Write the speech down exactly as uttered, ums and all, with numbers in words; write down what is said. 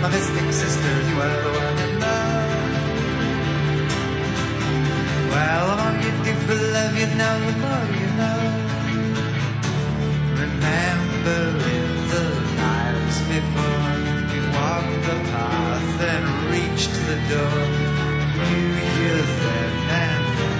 my mystic sister, you are the one in love. Well, the more you do for love, you know, the more you know. Remember in the lives before, you walked the path and reached the door. You hear then and